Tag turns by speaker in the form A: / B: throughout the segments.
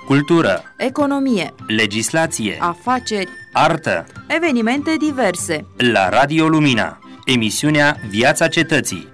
A: cultură,
B: economie,
A: legislație,
B: afaceri,
A: artă,
B: evenimente diverse.
A: la Radio Lumina, emisiunea Viața Cetății.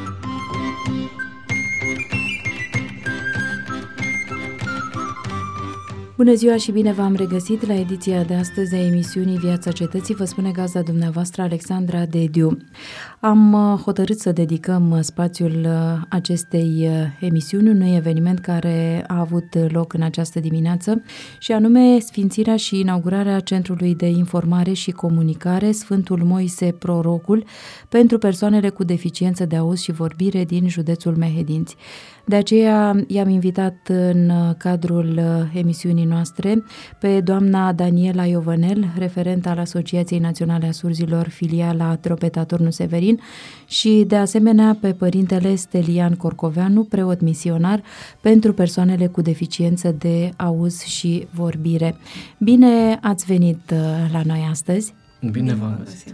C: Bună ziua și bine v-am regăsit la ediția de astăzi a emisiunii Viața Cetății, vă spune gazda dumneavoastră Alexandra Dediu. Am hotărât să dedicăm spațiul acestei emisiuni unui eveniment care a avut loc în această dimineață și anume sfințirea și inaugurarea Centrului de Informare și Comunicare Sfântul Moise Prorocul pentru persoanele cu deficiență de auz și vorbire din județul Mehedinți. De aceea i-am invitat în cadrul emisiunii noastre pe doamna Daniela Iovănel, referent al Asociației Naționale a Surzilor, filiala Tropeta Turnu Severin, și de asemenea pe părintele Stelian Corcoveanu, preot misionar pentru persoanele cu deficiență de auz și vorbire. Bine ați venit la noi astăzi!
D: Bine v-am găsit!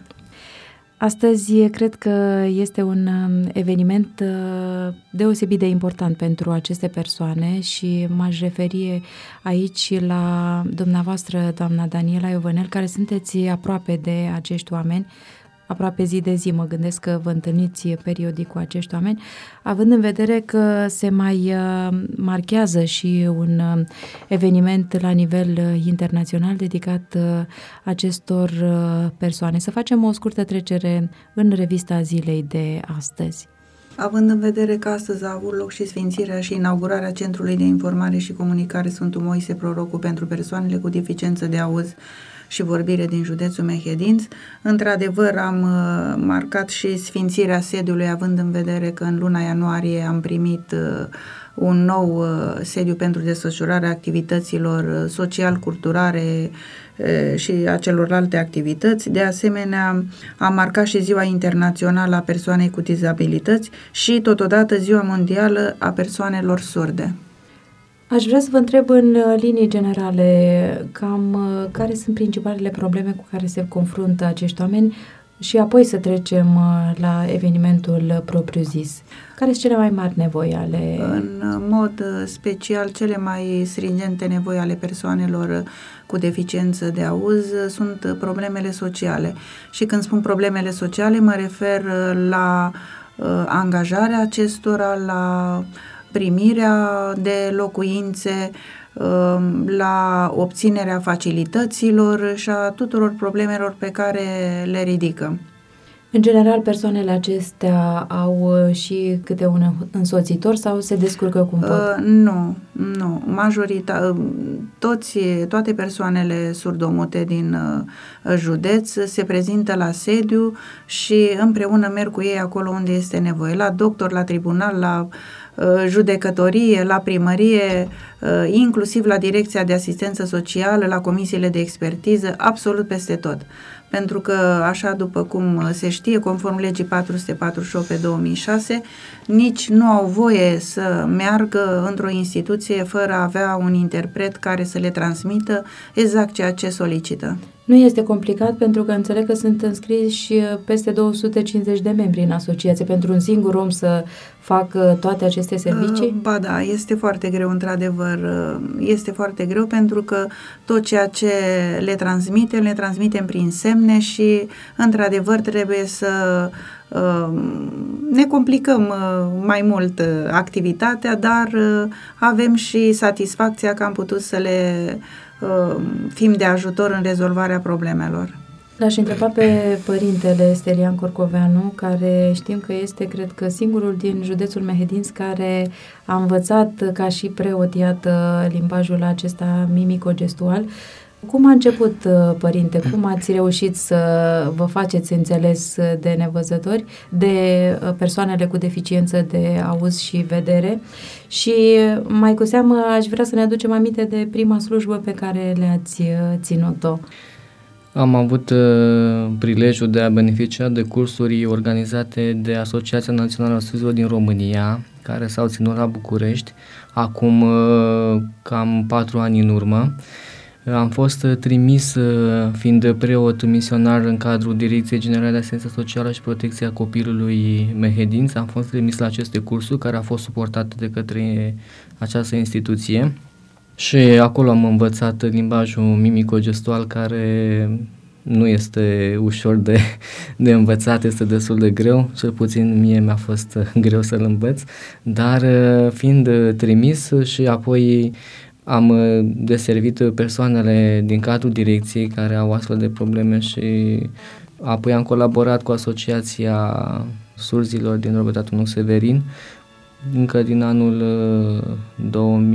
C: Astăzi cred că este un eveniment deosebit de important pentru aceste persoane și m-aș referi aici la dumneavoastră, doamna Daniela Iovănel, care sunteți aproape de acești oameni, aproape zi de zi, mă gândesc că vă întâlniți periodic cu acești oameni, având în vedere că se mai marchează și un eveniment la nivel internațional dedicat acestor persoane. Să facem o scurtă trecere în revista zilei de astăzi.
E: Având în vedere că astăzi a avut loc și sfințirea și inaugurarea Centrului de Informare și Comunicare Sfântul Moise Prorocul pentru persoanele cu deficiență de auz și vorbire din județul Mehedinți, într-adevăr am marcat și sfințirea sediului, având în vedere că în luna ianuarie am primit un nou sediu pentru desfășurarea activităților social-culturale și a celorlalte activități. De asemenea, am marcat și Ziua Internațională a Persoanei cu Dizabilități și totodată Ziua Mondială a Persoanelor Surde.
C: Aș vrea să vă întreb în linii generale cam care sunt principalele probleme cu care se confruntă acești oameni și apoi să trecem la evenimentul propriu-zis. Care sunt cele mai mari nevoi ale...
E: În mod special, cele mai stringente nevoi ale persoanelor cu deficiență de auz sunt problemele sociale. Și când spun problemele sociale, mă refer la angajarea acestora, la primirea de locuințe, la obținerea facilităților și a tuturor problemelor pe care le ridică.
C: În general, persoanele acestea au și câte un însoțitor sau se descurcă cum pot?
E: Nu. Toate persoanele surdomute din județ se prezintă la sediu și împreună merg cu ei acolo unde este nevoie, la doctor, la tribunal, la judecătorie, la primărie, inclusiv la Direcția de Asistență Socială, la comisiile de expertiză, absolut peste tot. Pentru că, așa după cum se știe, conform legii 448 pe 2006, nici nu au voie să meargă într-o instituție fără a avea un interpret care să le transmită exact ceea ce solicită.
C: Nu este complicat pentru că înțeleg că sunt înscriși peste 250 de membri în asociație pentru un singur om să facă toate aceste servicii?
E: Ba da, este foarte greu, într-adevăr. Este foarte greu pentru că tot ceea ce le transmitem prin semne și, într-adevăr, trebuie să ne complicăm mai mult activitatea, dar avem și satisfacția că am putut să le fim de ajutor în rezolvarea problemelor.
C: L-aș întreba pe părintele Stelian Corcoveanu, care știm că este, cred că, singurul din județul Mehedinți care a învățat ca și preot, iată, limbajul acesta mimico-gestual. Cum a început, părinte? Cum ați reușit să vă faceți înțeles de nevăzători, de persoanele cu deficiență de auz și vedere? Și mai cu seamă aș vrea să ne aducem aminte de prima slujbă pe care le-ați ținut-o.
D: Am avut prilejul de a beneficia de cursuri organizate de Asociația Națională a Surzilor din România, care s-au ținut la București, acum cam 4 ani în urmă. Am fost trimis, fiind preot misionar în cadrul Direcției Generale de Asistență Socială și Protecția Copilului Mehedinți, am fost trimis la aceste cursuri care au fost suportate de către această instituție Și acolo am învățat limbajul mimico-gestual, care nu este ușor de învățat, este destul de greu, cel puțin mie mi-a fost greu să-l învăț, dar fiind trimis și apoi am deservit persoanele din cadrul direcției care au astfel de probleme și apoi am colaborat cu Asociația Surzilor din Robert Nuc Severin, încă din anul 2005-2006,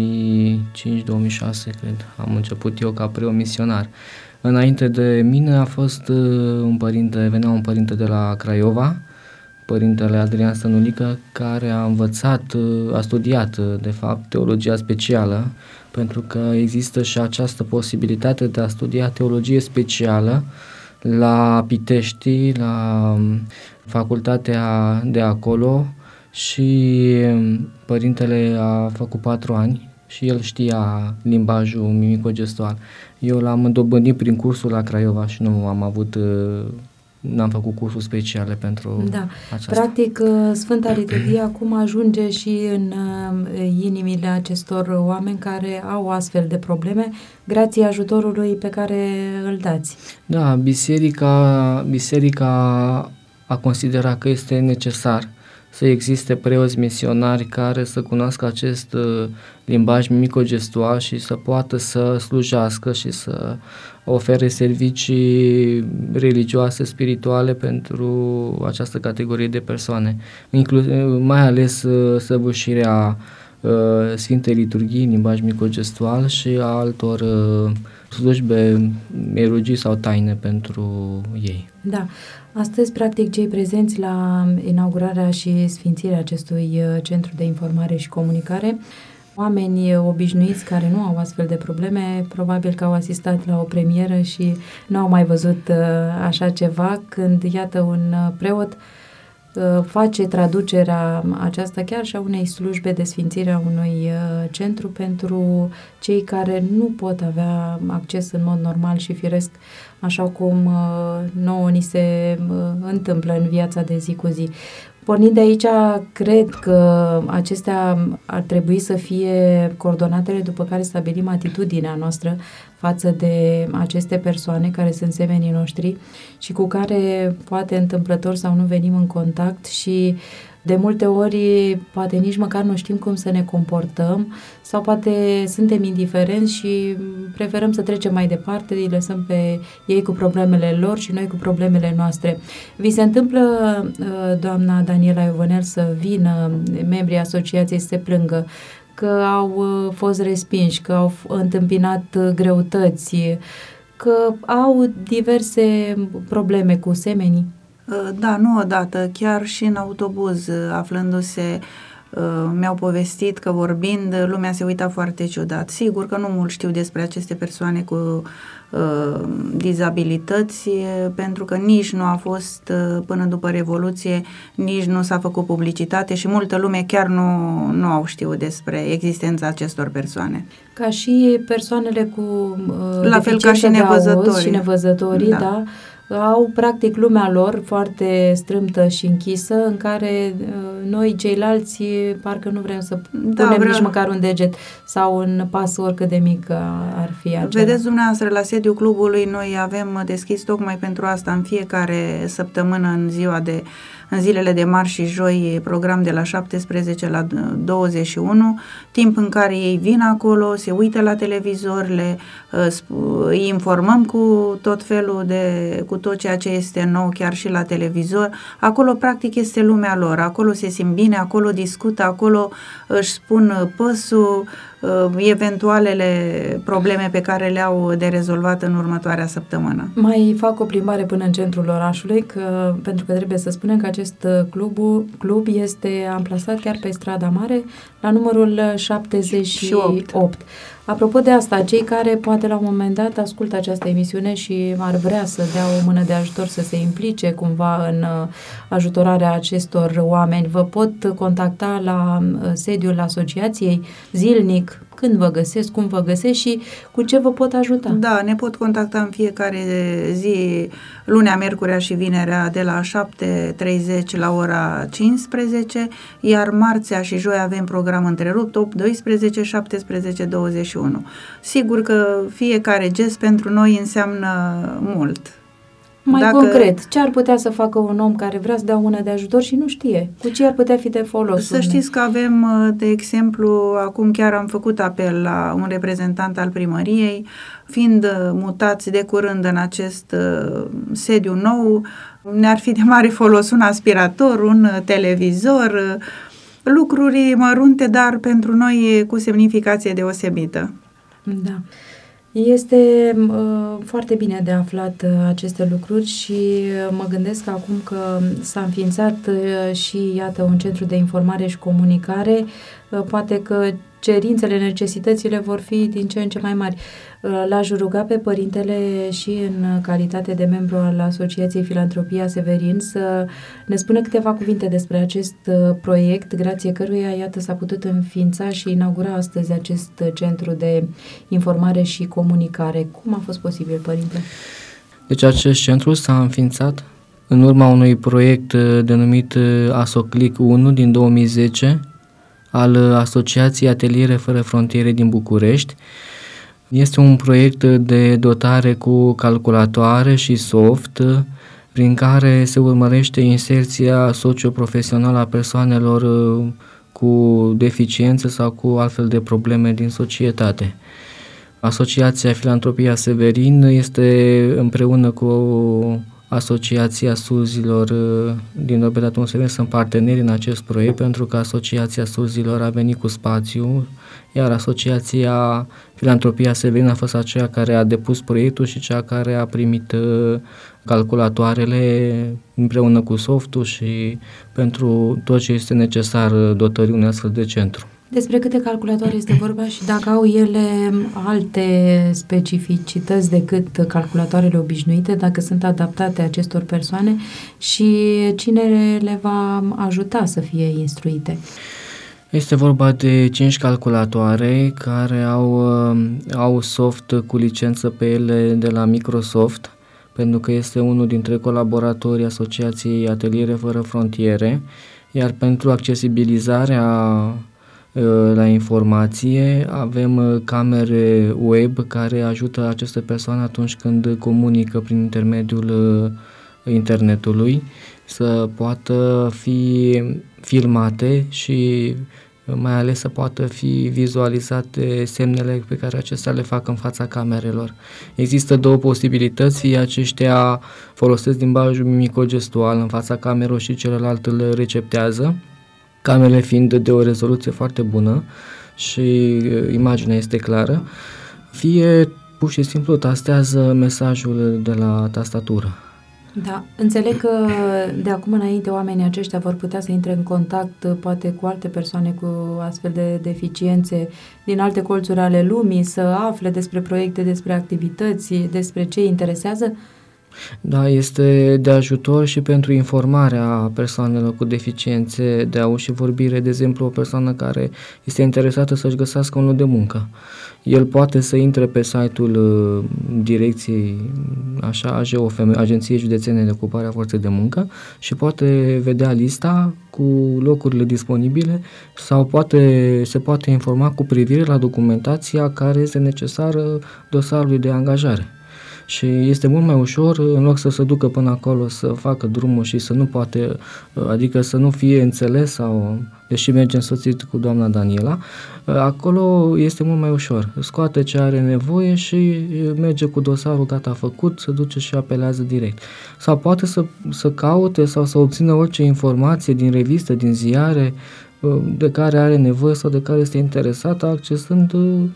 D: cred, am început eu ca preomisionar. Înainte de mine venea un părinte de la Craiova, părintele Adrian Stănulică, care a studiat, de fapt, teologia specială, pentru că există și această posibilitate de a studia teologie specială la Pitești, la facultatea de acolo, și părintele a făcut 4 ani și el știa limbajul mimico-gestual. Eu l-am dobândit prin cursul la Craiova și n-am făcut cursuri speciale pentru aceasta.
C: Practic, Sfânta Liturghie acum ajunge și în inimile acestor oameni care au astfel de probleme, grație ajutorului pe care îl dați. Da,
D: biserica a considerat că este necesar să existe preoți misionari care să cunoască acest limbaj mimico-gestual și să poată să slujească și să ofere servicii religioase, spirituale pentru această categorie de persoane, mai ales săvârșirea Sfintei Liturghii, limbaj mimico-gestual, și a altor slujbe, erugii sau taine pentru ei.
C: Da. Astăzi, practic, cei prezenți la inaugurarea și sfințirea acestui centru de informare și comunicare, oameni obișnuiți care nu au astfel de probleme, probabil că au asistat la o premieră și nu au mai văzut așa ceva, când, iată, un preot face traducerea aceasta chiar și a unei slujbe de sfințire a unui centru pentru cei care nu pot avea acces în mod normal și firesc, așa cum nouă ni se întâmplă în viața de zi cu zi. Pornind de aici, cred că acestea ar trebui să fie coordonatele după care stabilim atitudinea noastră față de aceste persoane care sunt semenii noștri și cu care poate întâmplător sau nu venim în contact și de multe ori poate nici măcar nu știm cum să ne comportăm sau poate suntem indiferenți și preferăm să trecem mai departe, îi lăsăm pe ei cu problemele lor și noi cu problemele noastre. Vi se întâmplă, doamna Daniela Iovanel, să vină membrii asociației să se plângă că au fost respinși, că au întâmpinat greutăți, că au diverse probleme cu semenii?
E: Da, nu odată, chiar și în autobuz, aflându-se, mi-au povestit că vorbind, lumea se uita foarte ciudat. Sigur că nu mult știu despre aceste persoane cu dizabilități, pentru că nici nu a fost până după Revoluție, nici nu s-a făcut publicitate și multă lume chiar nu au știut despre existența acestor persoane.
C: Ca și persoanele cu
E: la fel ca și
C: nevăzătorii, da, au practic lumea lor foarte strâmtă și închisă, în care noi ceilalți parcă nu vrem să punem nici măcar un deget sau un pas, oricât de mic ar fi acela.
E: Vedeți dumneavoastră, la sediul clubului noi avem deschis tocmai pentru asta în fiecare săptămână în zilele de marți și joi, program de la 17 la 21, timp în care ei vin acolo, se uită la televizor, îi informăm cu tot felul cu tot ceea ce este nou, chiar și la televizor. Acolo practic este lumea lor, acolo se simt bine, acolo discută, acolo își spun păsul, eventualele probleme pe care le-au de rezolvat în următoarea săptămână.
C: Mai fac o plimbare până în centrul orașului, pentru că trebuie să spunem că acest club este amplasat chiar pe Strada Mare, la numărul 78. Apropo de asta, cei care poate la un moment dat ascultă această emisiune și ar vrea să dea o mână de ajutor, să se implice cumva în ajutorarea acestor oameni, vă pot contacta la sediul asociației zilnic, când vă găsesc, cum vă găsesc și cu ce vă pot ajuta.
E: Da, ne pot contacta în fiecare zi, lunea, miercurea și vinerea, de la 7:30 la ora 15, iar marțea și joi avem program întrerupt, 8:12, 17:21. Sigur că fiecare gest pentru noi înseamnă mult.
C: Mai concret, ce ar putea să facă un om care vrea să dea mână de ajutor și nu știe? Cu ce ar putea fi de folos?
E: Să știți că avem, de exemplu, acum chiar am făcut apel la un reprezentant al primăriei, fiind mutați de curând în acest sediu nou, ne-ar fi de mare folos un aspirator, un televizor, lucruri mărunte, dar pentru noi cu semnificație deosebită.
C: Da. Este foarte bine de aflat aceste lucruri și mă gândesc acum că s-a înființat și, iată, un centru de informare și comunicare, poate că cerințele, necesitățile vor fi din ce în ce mai mari. L-aș ruga pe părintele și în calitate de membru al Asociației Filantropia Severin să ne spună câteva cuvinte despre acest proiect, grație căruia, iată, s-a putut înființa și inaugura astăzi acest centru de informare și comunicare. Cum a fost posibil, părinte?
D: Deci acest centru s-a înființat în urma unui proiect denumit ASOCLIC 1 din 2010 al Asociației Ateliere Fără Frontiere din București. Este un proiect de dotare cu calculatoare și soft, prin care se urmărește inserția socioprofesională a persoanelor cu deficiențe sau cu altfel de probleme din societate. Asociația Filantropia Severin este împreună cu Asociația Surzilor din Orbitatul Severin, sunt parteneri în acest proiect, pentru că Asociația Surzilor a venit cu spațiu, iar Asociația Filantropia Severin a fost aceea care a depus proiectul și cea care a primit calculatoarele împreună cu softul și pentru tot ce este necesar dotării unui astfel de centru.
C: Despre câte calculatoare este vorba și dacă au ele alte specificități decât calculatoarele obișnuite, dacă sunt adaptate acestor persoane și cine le va ajuta să fie instruite?
D: Este vorba de 5 calculatoare care au soft cu licență pe ele de la Microsoft, pentru că este unul dintre colaboratorii Asociației Ateliere Fără Frontiere, iar pentru accesibilizarea la informație avem camere web care ajută aceste persoane atunci când comunică prin intermediul internetului să poată fi filmate și mai ales să poată fi vizualizate semnele pe care acestea le fac în fața camerelor. Există două posibilități, fie aceștia folosesc limbajul mimico-gestual în fața camerelor și celălalt îl receptează, camerele fiind de o rezoluție foarte bună și imaginea este clară, fie pur și simplu tastează mesajul de la tastatură.
C: Da, înțeleg că de acum înainte oamenii aceștia vor putea să intre în contact poate cu alte persoane cu astfel de deficiențe din alte colțuri ale lumii, să afle despre proiecte, despre activități, despre ce îi interesează.
D: Da, este de ajutor și pentru informarea persoanelor cu deficiențe de auz și vorbire, de exemplu o persoană care este interesată să-și găsească un loc de muncă. El poate să intre pe site-ul direcției AJOFM, Agenției Județene de Ocupare a Forței de Muncă, și poate vedea lista cu locurile disponibile sau se poate informa cu privire la documentația care este necesară dosarului de angajare. Și este mult mai ușor, în loc să se ducă până acolo să facă drumul și să nu poate, adică să nu fie înțeles sau, deși merge însoțit cu doamna Daniela, acolo este mult mai ușor. Scoate ce are nevoie și merge cu dosarul gata făcut, se duce și apelează direct. Sau poate să caute sau să obțină orice informație din reviste, din ziare, de care are nevoie sau de care este interesată, accesând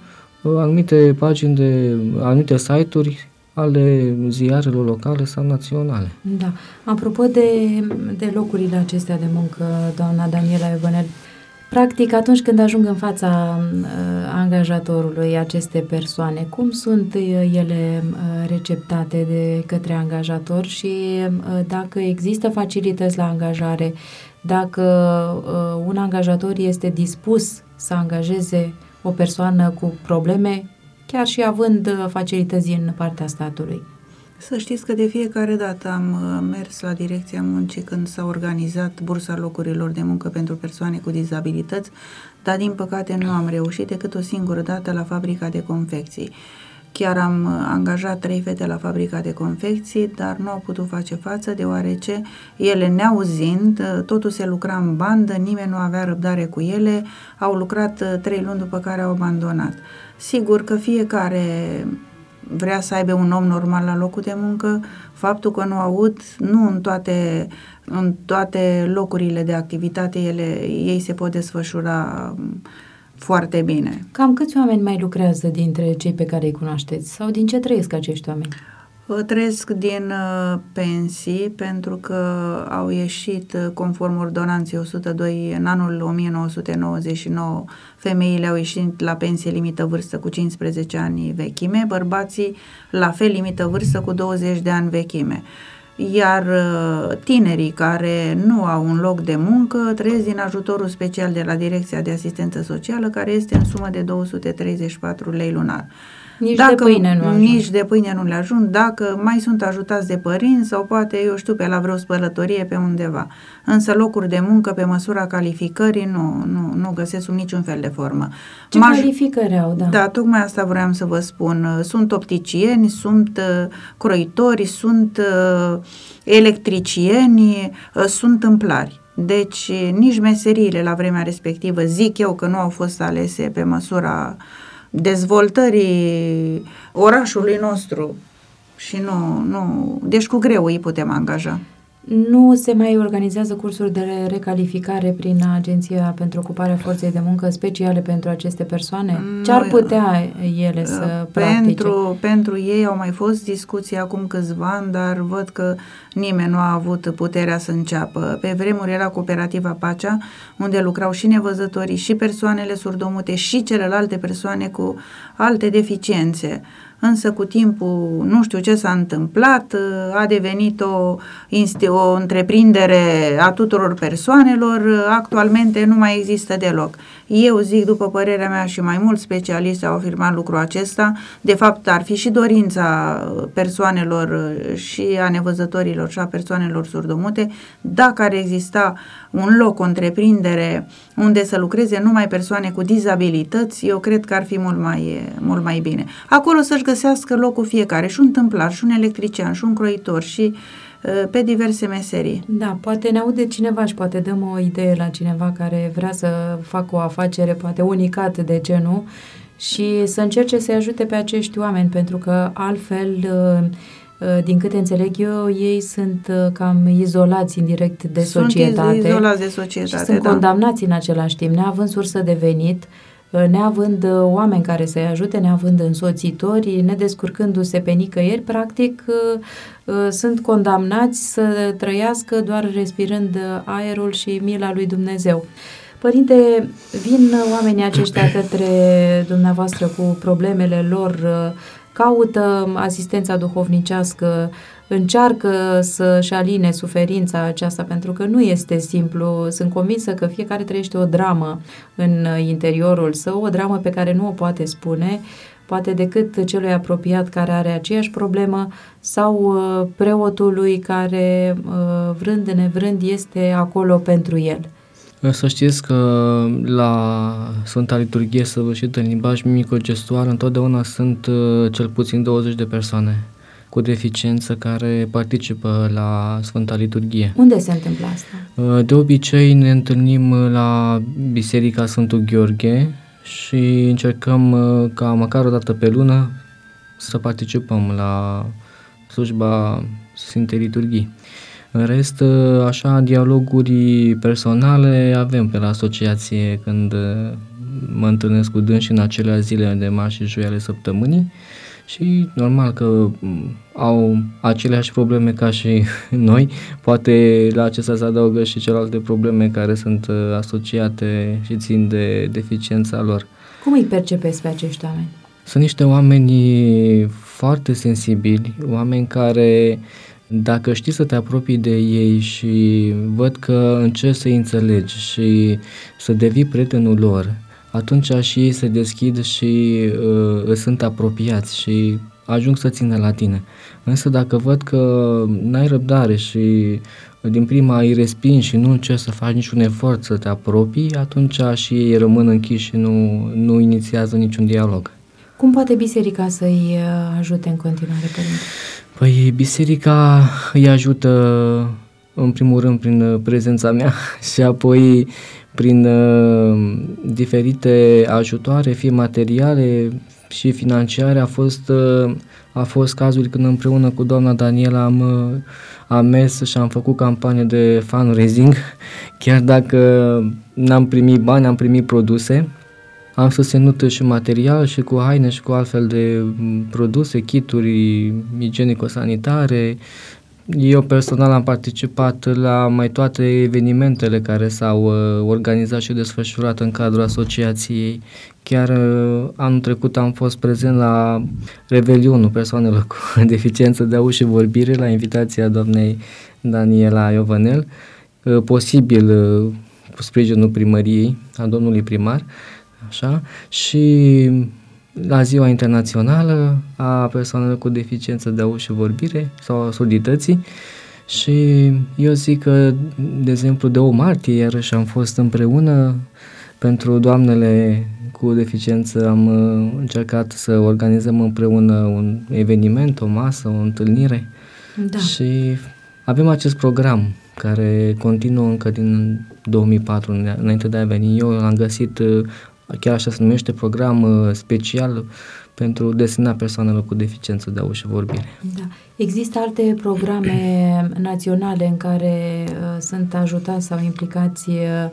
D: anumite pagini de anumite site-uri ale ziarelor locale sau naționale.
C: Da. Apropo de locurile acestea de muncă, doamna Daniela Iovanel, practic atunci când ajung în fața angajatorului aceste persoane, cum sunt ele receptate de către angajator și dacă există facilități la angajare, dacă un angajator este dispus să angajeze o persoană cu probleme, chiar și având facilități în partea statului?
E: Să știți că de fiecare dată am mers la Direcția Muncii când s-a organizat bursa locurilor de muncă pentru persoane cu dizabilități, dar din păcate nu am reușit decât o singură dată la fabrica de confecții. Chiar am angajat 3 fete la fabrica de confecții, dar nu au putut face față deoarece ele, neauzind, totul se lucra în bandă, nimeni nu avea răbdare cu ele, au lucrat 3 luni după care au abandonat. Sigur că fiecare vrea să aibă un om normal la locul de muncă, faptul că nu aud, nu în toate locurile de activitate ei se pot desfășura foarte bine.
C: Cam câți oameni mai lucrează dintre cei pe care îi cunoașteți? Sau din ce trăiesc acești oameni?
E: Trăiesc din pensii, pentru că au ieșit, conform ordonanței 102, în anul 1999, femeile au ieșit la pensie limită vârstă cu 15 ani vechime, bărbații la fel limită vârstă cu 20 de ani vechime. Iar tinerii care nu au un loc de muncă trăiesc din ajutorul special de la Direcția de Asistență Socială, care este în sumă de 234 lei lunar. Nici de pâine nu le ajung, dacă mai sunt ajutați de părinți sau poate, eu știu, pe la vreo spălătorie pe undeva. Însă locuri de muncă pe măsura calificării nu găsesc sub niciun fel de formă.
C: Ce calificări au, da?
E: Da, tocmai asta vreau să vă spun. Sunt opticieni, sunt croitori, sunt electricieni, sunt tâmplari. Deci nici meseriile la vremea respectivă, zic eu, că nu au fost alese pe măsura dezvoltării orașului nostru și deci cu greu îi putem angaja.
C: Nu se mai organizează cursuri de recalificare prin Agenția pentru Ocuparea Forței de Muncă speciale pentru aceste persoane? Ce ar putea ele să practice?
E: Pentru ei au mai fost discuții acum câțiva ani, dar văd că nimeni nu a avut puterea să înceapă. Pe vremuri era cooperativa Pacea, unde lucrau și nevăzătorii, și persoanele surdomute, și celelalte persoane cu alte deficiențe. Însă cu timpul nu știu ce s-a întâmplat, a devenit o întreprindere a tuturor persoanelor, actualmente nu mai există deloc. Eu zic, după părerea mea, și mai mulți specialiști au afirmat lucrul acesta, de fapt ar fi și dorința persoanelor și a nevăzătorilor și a persoanelor surdomute, dacă ar exista un loc, o întreprindere unde să lucreze numai persoane cu dizabilități, eu cred că ar fi mult mai bine. Acolo să-și găsească locul fiecare, și un tâmplar, și un electrician, și un croitor, și pe diverse meserii.
C: Da, poate ne aude cineva și poate dăm o idee la cineva care vrea să facă o afacere, poate unicat, de ce nu, și să încerce să-i ajute pe acești oameni, pentru că altfel, din câte înțeleg eu, ei sunt cam izolați indirect de societate.
E: Sunt izolați de societate,
C: și sunt condamnați în același timp, neavând sursă de venit, neavând oameni care să-i ajute, neavând însoțitori, nedescurcându-se pe nicăieri, practic sunt condamnați să trăiască doar respirând aerul și mila lui Dumnezeu. Părinte, vin oamenii aceștia către dumneavoastră cu problemele lor, caută asistența duhovnicească, încearcă să-și aline suferința aceasta, pentru că nu este simplu. Sunt convinsă că fiecare trăiește o dramă în interiorul său, o dramă pe care nu o poate spune, poate decât celui apropiat care are aceeași problemă sau preotului care, vrând nevrând, este acolo pentru el.
D: Să știți că la Sfânta Liturghie săvârșită în limbaj mimico-gestual întotdeauna sunt cel puțin 20 de persoane cu deficiență care participă la Sfânta Liturghie.
C: Unde se întâmplă asta?
D: De obicei ne întâlnim la Biserica Sfântul Gheorghe și încercăm ca măcar o dată pe lună să participăm la slujba Sfintei Liturghii. În rest, așa, dialoguri personale avem pe la asociație când mă întâlnesc cu dânsi în acelea zile de marți și joi ale săptămânii și normal că au aceleași probleme ca și noi, poate la acestea se adaugă și celelalte probleme care sunt asociate și țin de deficiența lor.
C: Cum îi percepeți pe acești oameni?
D: Sunt niște oameni foarte sensibili, oameni care, dacă știi să te apropii de ei și văd că încerci să-i înțelegi și să devii prietenul lor, atunci și ei se deschid și sunt apropiați și ajung să țină la tine. Însă dacă văd că n-ai răbdare și din prima îi respingi și nu încerci să faci niciun efort să te apropii, atunci și ei rămân închiși și nu inițiază niciun dialog.
C: Cum poate biserica să-i ajute în continuare, părinte?
D: Păi biserica îi ajută în primul rând prin prezența mea și apoi prin diferite ajutoare, fie materiale și financiare. A fost cazul când împreună cu doamna Daniela am mers și am făcut campanie de fundraising, chiar dacă n-am primit bani, am primit produse. Am susținut și material și cu haine și cu altfel de produse, kituri igienico-sanitare. Eu personal am participat la mai toate evenimentele care s-au organizat și desfășurat în cadrul asociației. Chiar anul trecut am fost prezent la revelionul persoanelor cu deficiență de auz și vorbire la invitația doamnei Daniela Iovanel, posibil cu sprijinul primăriei, a domnului primar, așa, și la Ziua Internațională a persoanelor cu deficiență de auz și vorbire sau a surdității. Și eu zic că, de exemplu, de 8 martie iarăși am fost împreună pentru doamnele cu deficiență, am încercat să organizăm împreună un eveniment, o masă, o întâlnire.
C: Da.
D: Și avem acest program care continuă încă din 2004, înainte de a veni eu, l-am găsit, chiar așa se numește, program special pentru destinat persoanelor cu deficiență de auz și vorbire.
C: Da. Există alte programe naționale în care sunt ajutați sau implicați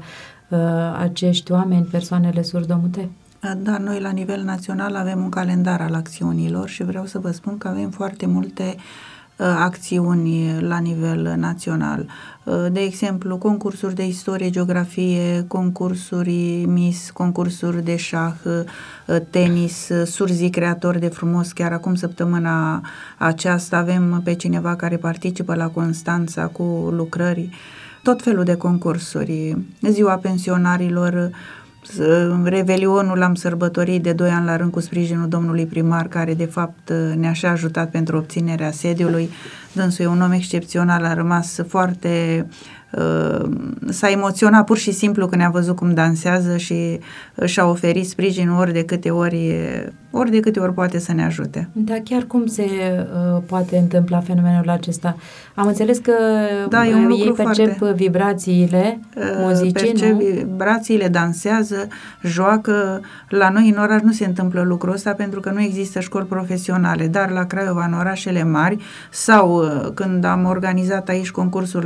C: acești oameni, persoanele surdomute?
E: Da, noi la nivel național avem un calendar al acțiunilor și vreau să vă spun că avem foarte multe acțiuni la nivel național. De exemplu, concursuri de istorie, geografie, concursuri Miss, concursuri de șah, tenis, surzii creatori de frumos. Chiar acum, săptămâna aceasta, avem pe cineva care participă la Constanța cu lucrări, tot felul de concursuri. Ziua pensionarilor, Revelionul l-am sărbătorit de 2 ani la rând cu sprijinul domnului primar, care de fapt ne-a și ajutat pentru obținerea sediului. Dânsul e un om excepțional, a rămas foarte... s-a emoționat pur și simplu când a văzut cum dansează și și-a oferit sprijin ori de câte ori poate să ne ajute.
C: Dar chiar cum se poate întâmpla fenomenul acesta? Am înțeles că
E: da,
C: ei percep vibrațiile muzicii,
E: percep vibrațiile, dansează, joacă. La noi în oraș nu se întâmplă lucrul ăsta pentru că nu există școli profesionale, dar la Craiova, în orașele mari, sau când am organizat aici concursuri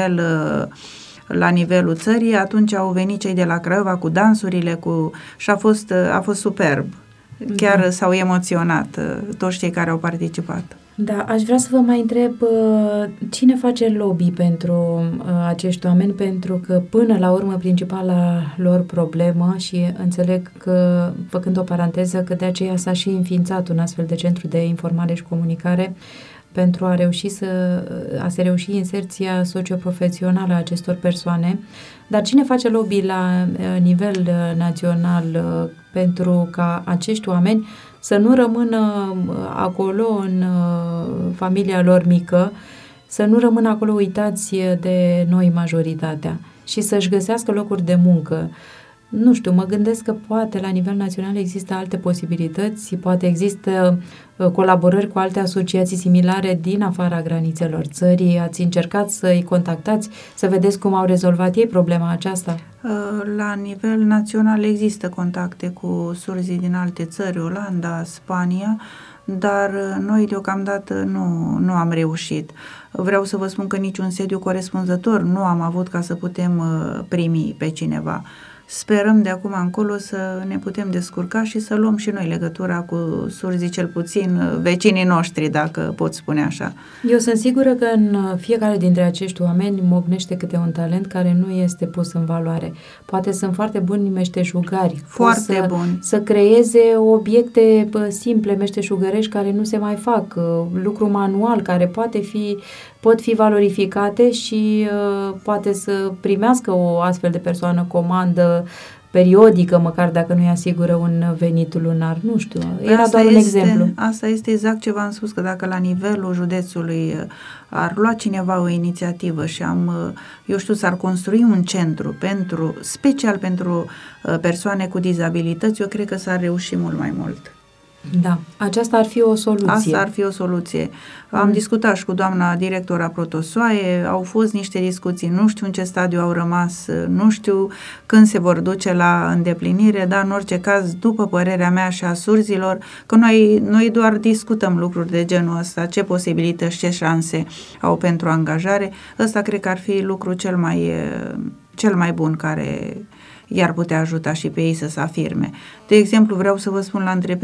E: la nivelul țării, atunci au venit cei de la Craiova cu dansurile și a fost superb. Chiar s-au emoționat toți cei care au participat.
C: Da, aș vrea să vă mai întreb cine face lobby pentru acești oameni, pentru că până la urmă principala lor problemă, și înțeleg că, făcând o paranteză, că de aceea s-a și înființat un astfel de centru de informare și comunicare pentru a se reuși inserția socioprofesională a acestor persoane. Dar cine face lobby la nivel național pentru ca acești oameni să nu rămână acolo în familia lor mică, să nu rămână acolo uitați de noi, majoritatea, și să-și găsească locuri de muncă? Nu știu, mă gândesc că poate la nivel național există alte posibilități, poate există colaborări cu alte asociații similare din afara granițelor țării. Ați încercat să-i contactați, să vedeți cum au rezolvat ei problema aceasta?
E: La nivel național există contacte cu surzii din alte țări, Olanda, Spania, dar noi deocamdată nu am reușit. Vreau să vă spun că niciun sediu corespunzător nu am avut ca să putem primi pe cineva. Sperăm de acum încolo să ne putem descurca și să luăm și noi legătura cu surzii, cel puțin vecinii noștri, dacă pot spune așa.
C: Eu sunt sigură că în fiecare dintre acești oameni mocnește câte un talent care nu este pus în valoare. Poate sunt foarte buni meșteșugari.
E: Foarte buni.
C: Să creeze obiecte simple, meșteșugărești, care nu se mai fac, lucru manual, care pot fi valorificate și poate să primească o astfel de persoană comandă periodică, măcar dacă nu-i asigură un venit lunar, nu știu, era doar un exemplu.
E: Asta este exact ce v-am spus, că dacă la nivelul județului ar lua cineva o inițiativă și s-ar construi un centru special pentru persoane cu dizabilități, eu cred că s-ar reuși mult mai mult.
C: Da, aceasta ar fi o soluție.
E: Asta ar fi o soluție. Am discutat și cu doamna directora Protosoaie, au fost niște discuții, nu știu în ce stadiu au rămas, nu știu când se vor duce la îndeplinire, dar în orice caz, după părerea mea și a surzilor, că noi doar discutăm lucruri de genul ăsta, ce posibilități, ce șanse au pentru angajare, ăsta cred că ar fi lucru cel mai bun care i-ar putea ajuta și pe ei să se afirme. De exemplu, vreau să vă spun,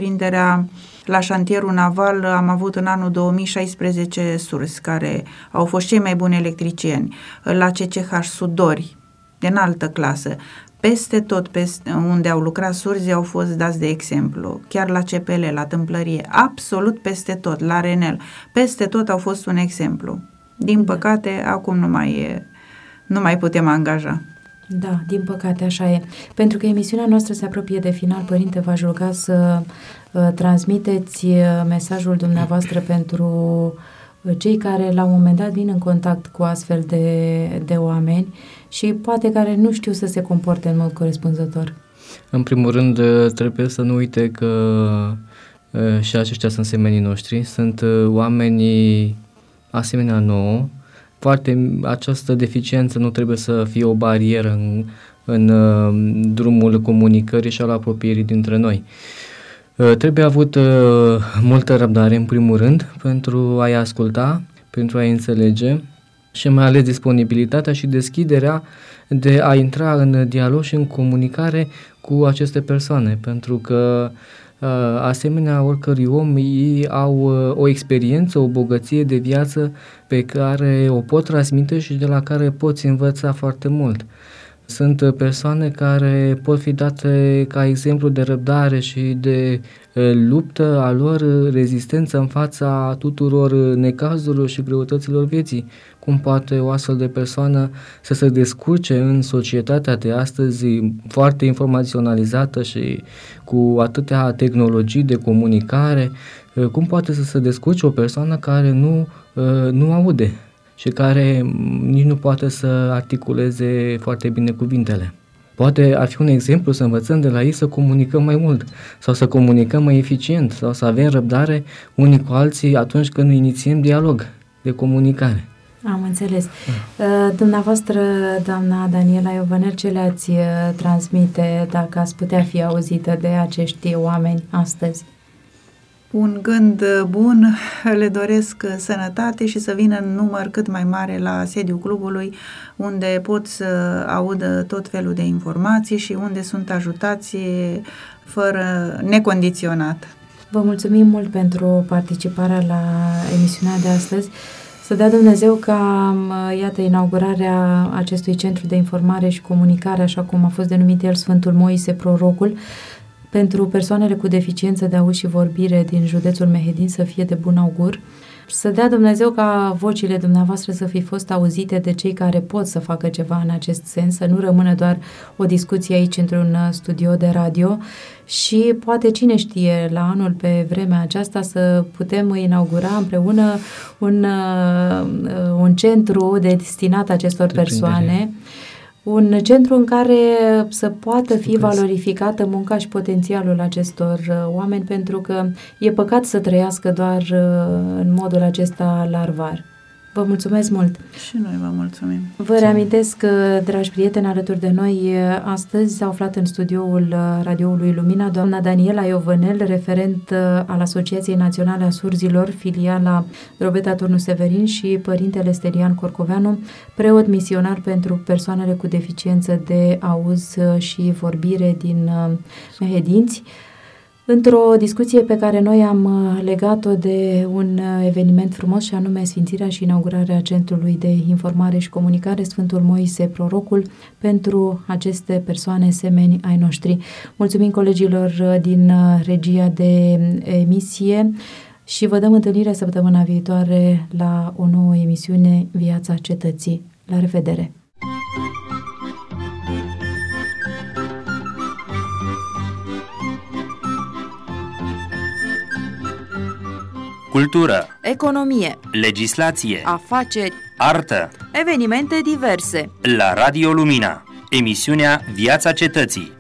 E: la șantierul naval am avut în anul 2016 surzi care au fost cei mai buni electricieni, la CCH sudori de înaltă clasă. Peste tot unde au lucrat surzi au fost dați de exemplu, chiar la CPL, la tâmplărie, absolut peste tot, la Renel, peste tot au fost un exemplu. Din păcate, acum nu mai putem angaja.
C: Da, din păcate așa e. Pentru că emisiunea noastră se apropie de final, părinte, v-aș ruga să transmiteți mesajul dumneavoastră pentru cei care la un moment dat vin în contact cu astfel de oameni și poate care nu știu să se comporte în mod corespunzător.
D: În primul rând, trebuie să nu uite că și aceștia sunt semenii noștri, sunt oamenii asemenea nouă. Această deficiență nu trebuie să fie o barieră în drumul comunicării și al apropierii dintre noi. Trebuie avut multă răbdare, în primul rând, pentru a-i asculta, pentru a-i înțelege și mai ales disponibilitatea și deschiderea de a intra în dialog și în comunicare cu aceste persoane, pentru că asemenea oricărui om, ei au o experiență, o bogăție de viață pe care o pot transmite și de la care poți învăța foarte mult. Sunt persoane care pot fi date ca exemplu de răbdare și de luptă a lor, rezistență în fața tuturor necazurilor și greutăților vieții. Cum poate o astfel de persoană să se descurce în societatea de astăzi foarte informaționalizată și cu atâtea tehnologii de comunicare? Cum poate să se descurce o persoană care nu aude și care nici nu poate să articuleze foarte bine cuvintele? Poate ar fi un exemplu să învățăm de la ei să comunicăm mai mult sau să comunicăm mai eficient sau să avem răbdare unii cu alții atunci când inițiem dialog de comunicare.
C: Am înțeles. Dumneavoastră, doamna Daniela Iovanel, ce le-ați transmite dacă ați putea fi auzită de acești oameni astăzi?
E: Un gând bun, le doresc sănătate și să vină în număr cât mai mare la sediul clubului, unde pot să audă tot felul de informații și unde sunt ajutați fără necondiționat.
C: Vă mulțumim mult pentru participarea la emisiunea de astăzi. Să dea Dumnezeu ca, iată, inaugurarea acestui centru de informare și comunicare, așa cum a fost denumit el, Sfântul Moise Prorocul, pentru persoanele cu deficiență de auz și vorbire din județul Mehedin să fie de bun augur. Să dea Dumnezeu ca vocile dumneavoastră să fi fost auzite de cei care pot să facă ceva în acest sens, să nu rămână doar o discuție aici într-un studio de radio și poate, cine știe, la anul pe vremea aceasta să putem inaugura împreună un centru destinat acestor persoane, un centru în care să poată fi valorificată munca și potențialul acestor oameni, pentru că e păcat să trăiască doar în modul acesta larvar. Vă mulțumesc mult!
E: Și noi vă mulțumim!
C: Vă reamintesc, dragi prieteni, alături de noi astăzi s-a aflat în studioul Radioului Lumina doamna Daniela Iovanel, referent al Asociației Naționale a Surzilor, filiala Drobeta Turnu Severin, și părintele Stelian Corcoveanu, preot misionar pentru persoanele cu deficiență de auz și vorbire din Mehedinți, într-o discuție pe care noi am legat-o de un eveniment frumos, și anume sfințirea și inaugurarea Centrului de Informare și Comunicare Sfântul Moise Prorocul pentru aceste persoane semeni ai noștri. Mulțumim colegilor din regia de emisie și vă dăm întâlnire săptămâna viitoare la o nouă emisiune Viața Cetății. La revedere!
A: cultură,
B: economie,
A: legislație,
B: afaceri,
A: artă.
B: evenimente diverse.
A: La Radio Lumina, emisiunea Viața Cetății.